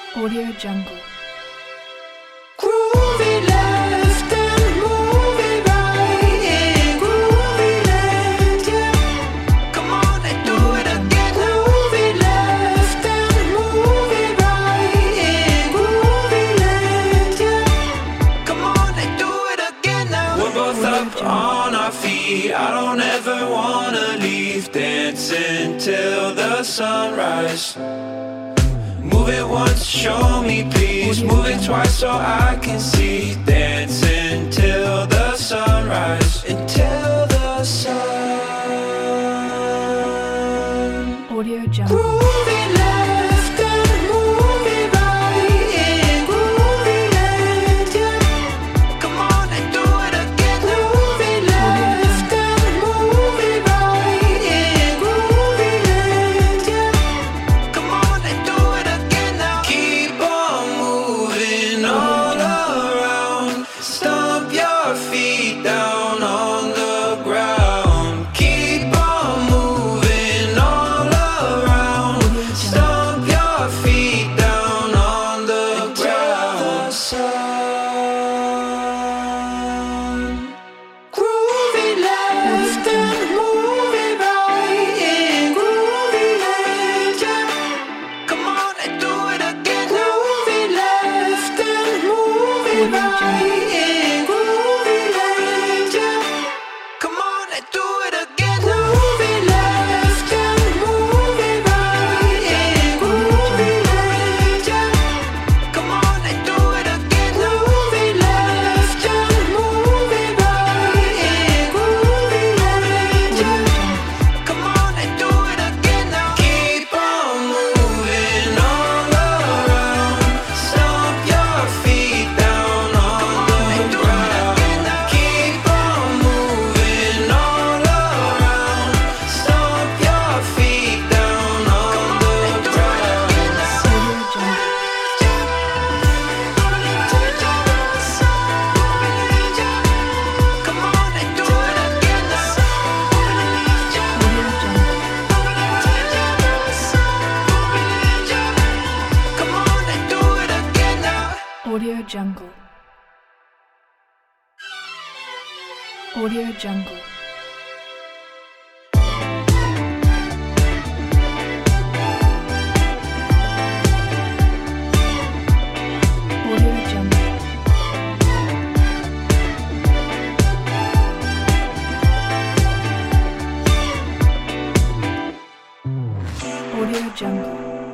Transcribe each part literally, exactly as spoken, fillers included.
Audio Jungle. Groovy left and moving right in groovy land, yeah. Come on and do it again. Groovy left and moving right in groovy land, yeah. Come on and do it again now. We're both up on our feet. I don't ever wanna leave. Dancing till the sunrise. Move it once, show me please. Move it twice so I can see. Dancing till the sunrise. Until the sun. Audio Jungle. Groovy left and moving right in groovy land, yeah. Come on and do it again. Groovy left and moving right in groovy land, yeah. Come on and do it again now. Keep on moving all around. Stomp your feet down on the ground. Keep on moving all around. Stomp your feet down on the ground. Groovy left and moving right in groovy land, yeah. Come on and do it again. Groovy left and moving right in groovy land, yeah. Come on and do it again. Groovy left and moving right in groovy land, yeah. Come on and do it again. Groovy left and moving right in groovy land, yeah. Come on and do it again now. Keep on moving all around. Stomp your feet down on the ground. Keep on moving all around. Stomp your feet down on the ground. Audio Jungle. Come on and do it again now. Audio Jungle. Come on and do it again now. Audio Jungle. Audio Jungle. Audio Jungle. Audio Jungle.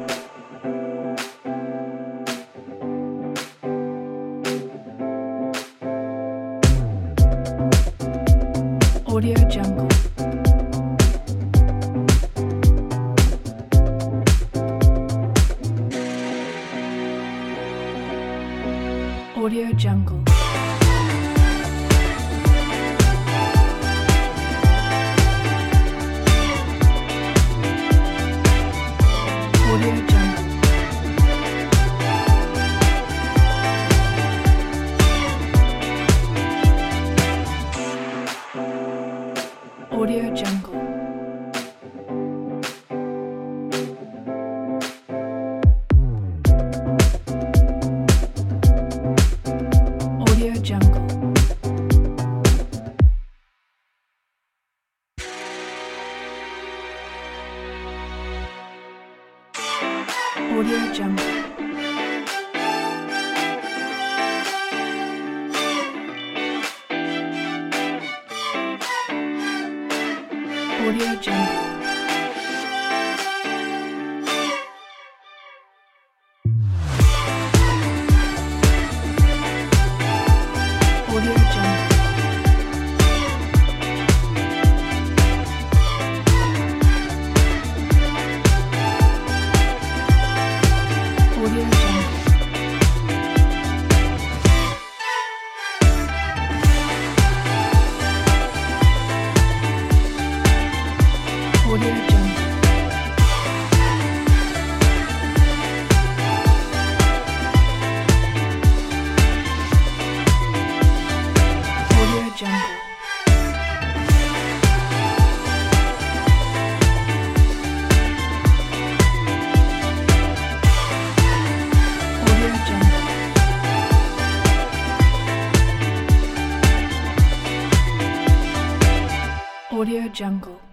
Audio Jungle. Audio Jungle. Audio Jungle. Audio Jungle. Audio Jungle. Audio Jungle. Audio Jungle. Audio Jungle. Audio Jungle.